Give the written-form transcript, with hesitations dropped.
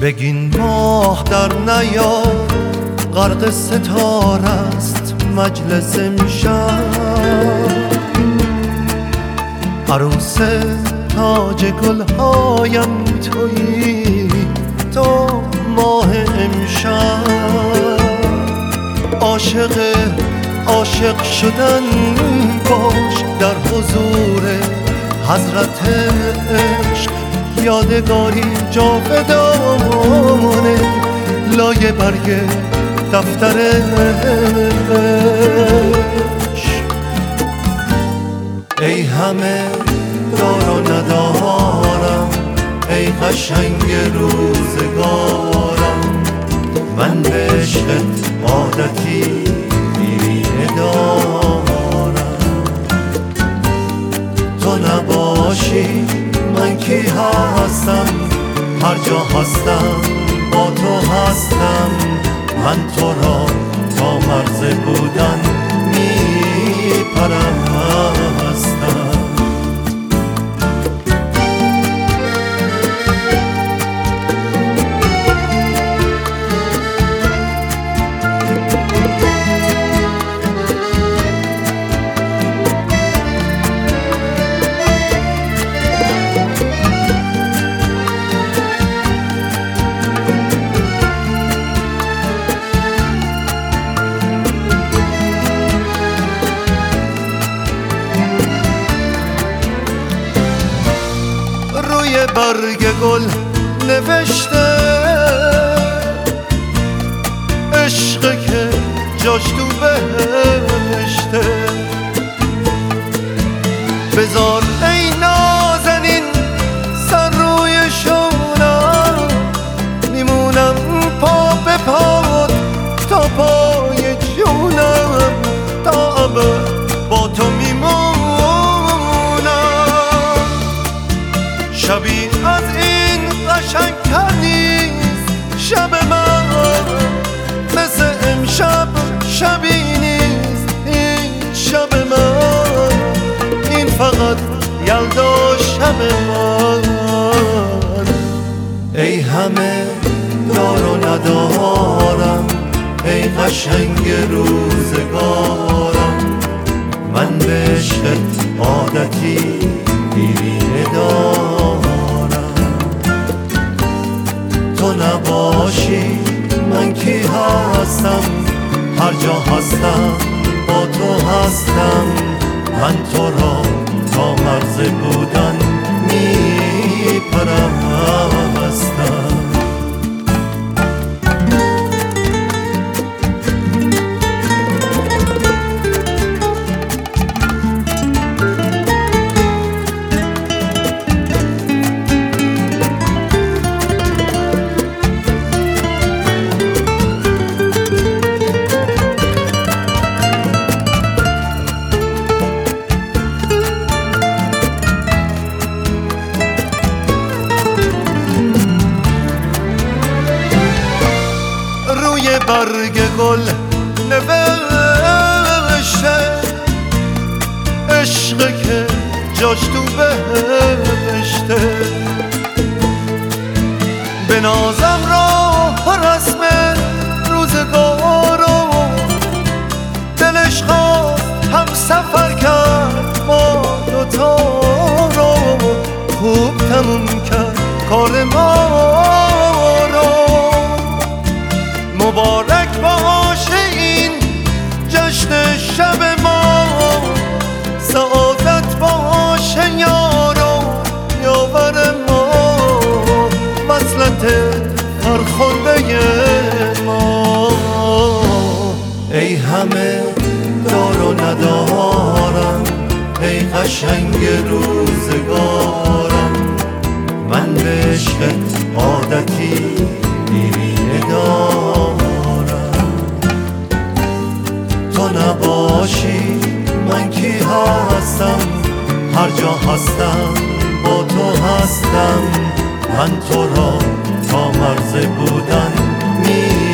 بگین ماه در نیاد غرق ستاره است مجلس امشب، عروس تاج گلهایم تویی تو ماه امشب. عاشق شدن باش در حضور حضرت عشق، یادگاری جاودانه لایه برگ دفتر عشق. ای همه دار و ندارم، ای قشنگ روزگارم، من به عشقت عادتی دیرینه دارم. تو نباشی من کی هستم، هر جا هستم با تو هستم. من تو را تا مرز بودن میپرستم. برگ گل نوشته عشق که جاش تو بهشته. بذار ای نازنین سر روی شونم، میمونم پا به پات تا پای جونم، تا ابد با تو میمونم. شبی از این قشنگتر نیست شب من، مثل امشب شبی نیست این شب من. این فقط یلدا شب من. ای همه دار و ندارم، ای قشنگ روزگارم، من به عشقت عادتی دیرینه دارم. تو نباشی من کی هستم، هر جا هستم با تو هستم. من تو را تا مرز بودن میپرستم. برگ گل نوشته عشق که جاش تو بهشته. به نازم راه رسم روزگارو، دلش خواست هم سفر کرد ما دوتا رو، خوب تموم کرد کار ما رو. مبارک باشه این جشن شب ما، سعادت باشه یارو یاور ما، وصلت فرخنده ما. ای همه دار و ندارم، ای قشنگ روزگارم، من به عشقت عادتی دیرینه دارم. تو نباشی من کی هستم، هر جا هستم با تو هستم. من تو را تا مرز بودن